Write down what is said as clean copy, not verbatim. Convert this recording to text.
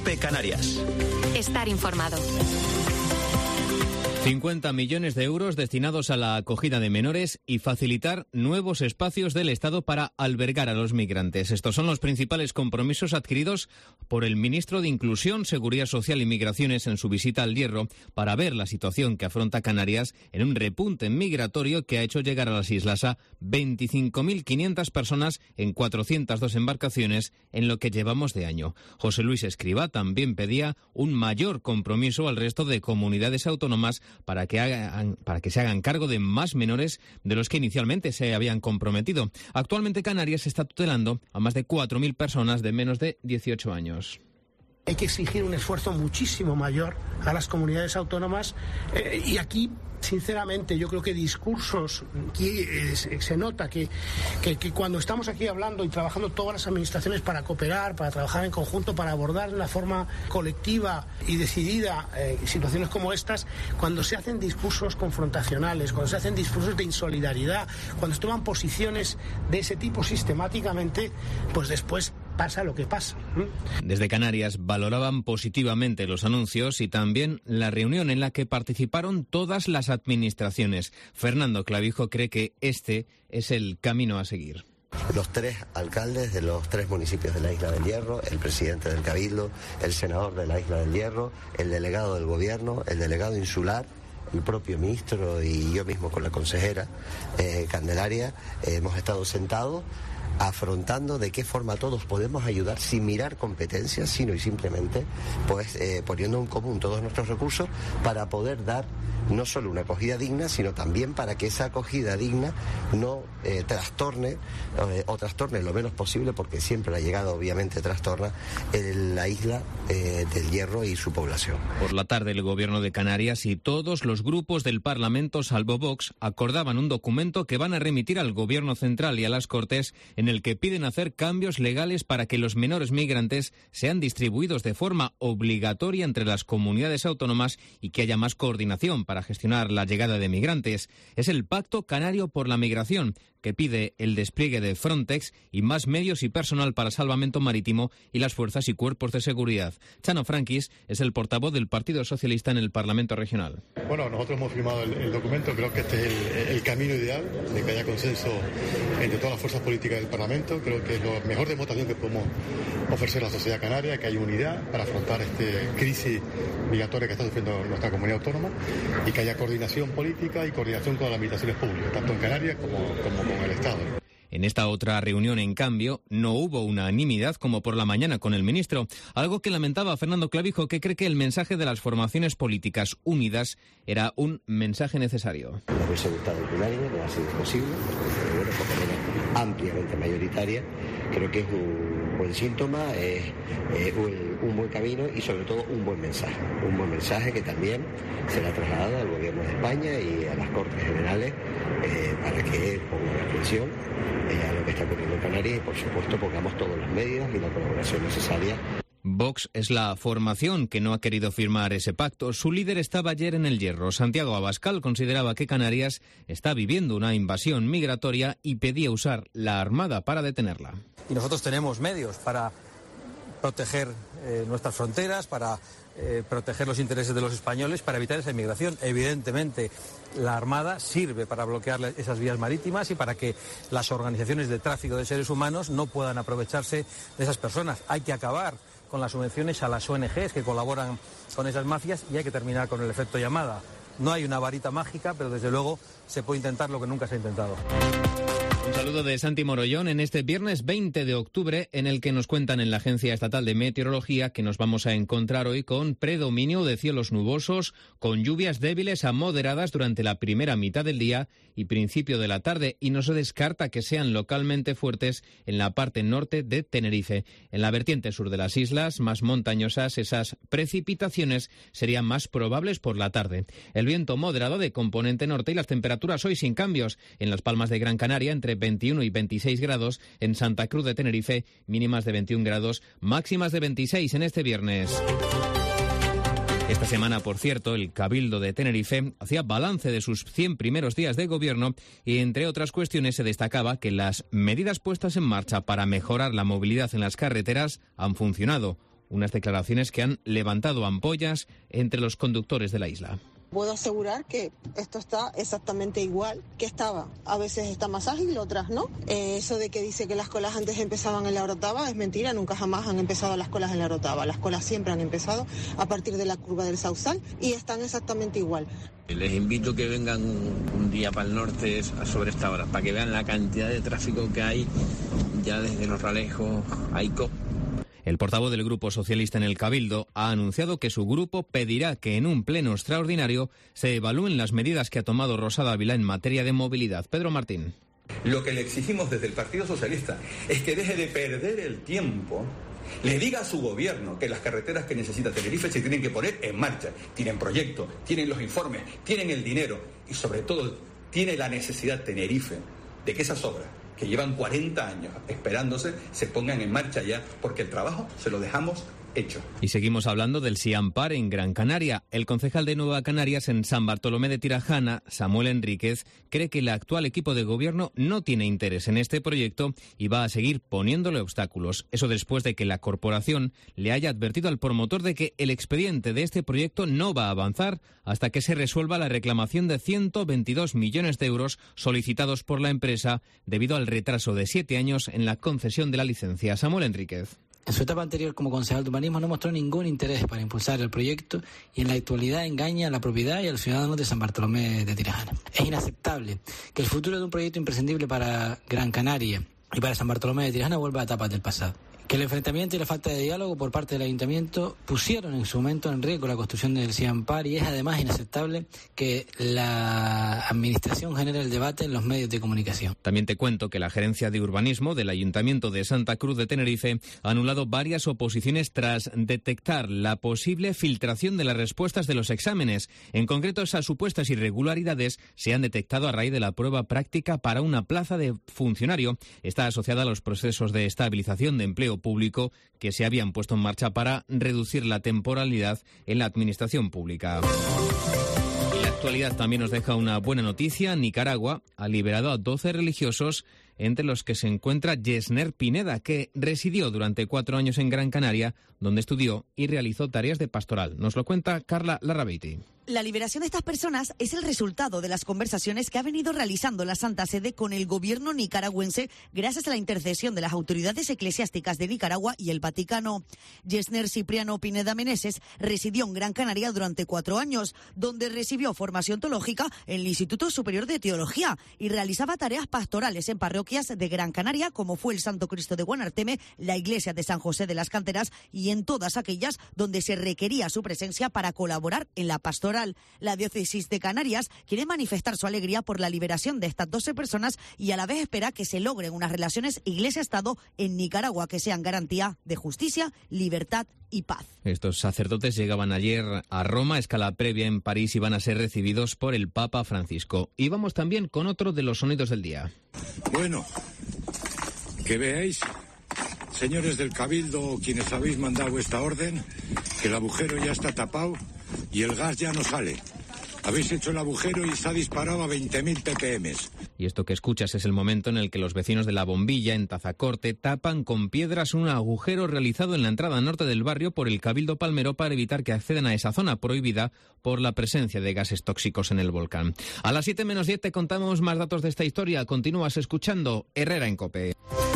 COPE Canarias. Estar informado. 50 millones de euros destinados a la acogida de menores y facilitar nuevos espacios del Estado para albergar a los migrantes. Estos son los principales compromisos adquiridos por el ministro de Inclusión, Seguridad Social y Migraciones en su visita al Hierro para ver la situación que afronta Canarias en un repunte migratorio que ha hecho llegar a las islas a 25.500 personas en 402 embarcaciones en lo que llevamos de año. José Luis Escrivá también pedía un mayor compromiso al resto de comunidades autónomas para que se hagan cargo de más menores de los que inicialmente se habían comprometido. Actualmente Canarias está tutelando a más de 4.000 personas de menos de 18 años. Hay que exigir un esfuerzo muchísimo mayor a las comunidades autónomas y aquí, sinceramente, yo creo que discursos, aquí se nota que cuando estamos aquí hablando y trabajando todas las administraciones para cooperar, para trabajar en conjunto, para abordar de una forma colectiva y decidida situaciones como estas, cuando se hacen discursos confrontacionales, cuando se hacen discursos de insolidaridad, cuando se toman posiciones de ese tipo sistemáticamente, pues después pasa lo que pasa. Desde Canarias valoraban positivamente los anuncios y también la reunión en la que participaron todas las administraciones. Fernando Clavijo cree que este es el camino a seguir. Los 3 alcaldes de los 3 municipios de la Isla del Hierro, el presidente del Cabildo, el senador de la Isla del Hierro, el delegado del gobierno, el delegado insular, el propio ministro y yo mismo con la consejera Candelaria, hemos estado sentados afrontando de qué forma todos podemos ayudar sin mirar competencias, sino y simplemente pues poniendo en común todos nuestros recursos para poder dar no solo una acogida digna, sino también para que esa acogida digna no trastorne lo menos posible, porque siempre la llegada obviamente trastorna la isla del Hierro y su población. Por la tarde el Gobierno de Canarias y todos los grupos del Parlamento, salvo Vox, acordaban un documento que van a remitir al Gobierno Central y a las Cortes, en el que piden hacer cambios legales para que los menores migrantes sean distribuidos de forma obligatoria entre las comunidades autónomas y que haya más coordinación para gestionar la llegada de migrantes. Es el Pacto Canario por la Migración, que pide el despliegue de Frontex y más medios y personal para salvamento marítimo y las fuerzas y cuerpos de seguridad. Chano Franquis es el portavoz del Partido Socialista en el Parlamento Regional. Bueno, nosotros hemos firmado el documento. Creo que este es el camino ideal, de que haya consenso entre todas las fuerzas políticas del Parlamento. Creo que es la mejor demostración que podemos ofrecer a la sociedad canaria, que hay unidad para afrontar esta crisis migratoria que está sufriendo nuestra comunidad autónoma, y que haya coordinación política y coordinación con las administraciones públicas, tanto en Canarias como con el Estado. En esta otra reunión, en cambio, no hubo unanimidad como por la mañana con el ministro, algo que lamentaba Fernando Clavijo, que cree que el mensaje de las formaciones políticas unidas era un mensaje necesario. Me hubiese gustado el unánime, no ha sido posible, pero bueno, por lo menos ampliamente mayoritaria. Creo que es un buen síntoma, un buen camino y sobre todo un buen mensaje que también será trasladado al Gobierno de España y a las Cortes Generales para que pongan atención a lo que está ocurriendo en Canarias y por supuesto pongamos todos los medios y la colaboración necesaria. Vox es la formación que no ha querido firmar ese pacto. Su líder estaba ayer en el Hierro. Santiago Abascal consideraba que Canarias está viviendo una invasión migratoria y pedía usar la Armada para detenerla. Y nosotros tenemos medios para proteger nuestras fronteras, para proteger los intereses de los españoles, para evitar esa inmigración. Evidentemente, la Armada sirve para bloquear esas vías marítimas y para que las organizaciones de tráfico de seres humanos no puedan aprovecharse de esas personas. Hay que acabar con las subvenciones a las ONGs que colaboran con esas mafias y hay que terminar con el efecto llamada. No hay una varita mágica, pero desde luego se puede intentar lo que nunca se ha intentado. Un saludo de Santi Morollón en este viernes 20 de octubre, en el que nos cuentan en la Agencia Estatal de Meteorología que nos vamos a encontrar hoy con predominio de cielos nubosos, con lluvias débiles a moderadas durante la primera mitad del día y principio de la tarde, y no se descarta que sean localmente fuertes en la parte norte de Tenerife. En la vertiente sur de las islas, más montañosas, esas precipitaciones serían más probables por la tarde. El viento moderado de componente norte y las temperaturas hoy sin cambios. En Las Palmas de Gran Canaria, entre 21 y 26 grados, en Santa Cruz de Tenerife, mínimas de 21 grados, máximas de 26 en este viernes. Esta semana, por cierto, el Cabildo de Tenerife hacía balance de sus 100 primeros días de gobierno y, entre otras cuestiones, se destacaba que las medidas puestas en marcha para mejorar la movilidad en las carreteras han funcionado. unas declaraciones que han levantado ampollas entre los conductores de la isla. Puedo asegurar que esto está exactamente igual que estaba. A veces está más ágil, otras no. Eso de que dice que las colas antes empezaban en la Orotava es mentira, nunca jamás han empezado las colas en la Orotava. Las colas siempre han empezado a partir de la curva del Sausal y están exactamente igual. Les invito a que vengan un día para el norte sobre esta hora, para que vean la cantidad de tráfico que hay ya desde Los Ralejos a Aico. El portavoz del Grupo Socialista en el Cabildo ha anunciado que su grupo pedirá que en un pleno extraordinario se evalúen las medidas que ha tomado Rosada Ávila en materia de movilidad. Pedro Martín. Lo que le exigimos desde el Partido Socialista es que deje de perder el tiempo, le diga a su gobierno que las carreteras que necesita Tenerife se tienen que poner en marcha. Tienen proyectos, tienen los informes, tienen el dinero y sobre todo tiene la necesidad Tenerife de que esas obras que llevan 40 años esperándose se pongan en marcha ya, porque el trabajo se lo dejamos hecho. Y seguimos hablando del Siampar en Gran Canaria. El concejal de Nueva Canarias en San Bartolomé de Tirajana, Samuel Enríquez, cree que el actual equipo de gobierno no tiene interés en este proyecto y va a seguir poniéndole obstáculos. Eso después de que la corporación le haya advertido al promotor de que el expediente de este proyecto no va a avanzar hasta que se resuelva la reclamación de 122 millones de euros solicitados por la empresa debido al retraso de 7 años en la concesión de la licencia. Samuel Enríquez. En su etapa anterior como concejal de urbanismo no mostró ningún interés para impulsar el proyecto y en la actualidad engaña a la propiedad y a los ciudadanos de San Bartolomé de Tirajana. Es inaceptable que el futuro de un proyecto imprescindible para Gran Canaria y para San Bartolomé de Tirajana vuelva a etapas del pasado. Que el enfrentamiento y la falta de diálogo por parte del ayuntamiento pusieron en su momento en riesgo la construcción del Siampar y es además inaceptable que la administración genere el debate en los medios de comunicación. También te cuento que la gerencia de urbanismo del Ayuntamiento de Santa Cruz de Tenerife ha anulado varias oposiciones tras detectar la posible filtración de las respuestas de los exámenes. En concreto, esas supuestas irregularidades se han detectado a raíz de la prueba práctica para una plaza de funcionario. Está asociada a los procesos de estabilización de empleo público que se habían puesto en marcha para reducir la temporalidad en la administración pública. Y la actualidad también nos deja una buena noticia. Nicaragua ha liberado a 12 religiosos, entre los que se encuentra Yesner Pineda, que residió durante 4 años en Gran Canaria, donde estudió y realizó tareas de pastoral. Nos lo cuenta Carla Larrabeiti. La liberación de estas personas es el resultado de las conversaciones que ha venido realizando la Santa Sede con el gobierno nicaragüense gracias a la intercesión de las autoridades eclesiásticas de Nicaragua y el Vaticano. Yesner Cipriano Pineda Meneses residió en Gran Canaria durante 4 años, donde recibió formación teológica en el Instituto Superior de Teología y realizaba tareas pastorales en parroquias de Gran Canaria, como fue el Santo Cristo de Guanarteme, la Iglesia de San José de las Canteras y en todas aquellas donde se requería su presencia para colaborar en la pastoral. La diócesis de Canarias quiere manifestar su alegría por la liberación de estas 12 personas y a la vez espera que se logren unas relaciones Iglesia-Estado en Nicaragua que sean garantía de justicia, libertad y paz. Estos sacerdotes llegaban ayer a Roma, escala previa en París, y van a ser recibidos por el Papa Francisco. Y vamos también con otro de los sonidos del día. Bueno, que veáis, señores del Cabildo, quienes habéis mandado esta orden, que el agujero ya está tapado y el gas ya no sale. Habéis hecho el agujero y se ha disparado a 20.000 ppm. Y esto que escuchas es el momento en el que los vecinos de La Bombilla, en Tazacorte, tapan con piedras un agujero realizado en la entrada norte del barrio por el Cabildo Palmero para evitar que accedan a esa zona prohibida por la presencia de gases tóxicos en el volcán. A las 7 menos 10 te contamos más datos de esta historia. Continúas escuchando Herrera en COPE.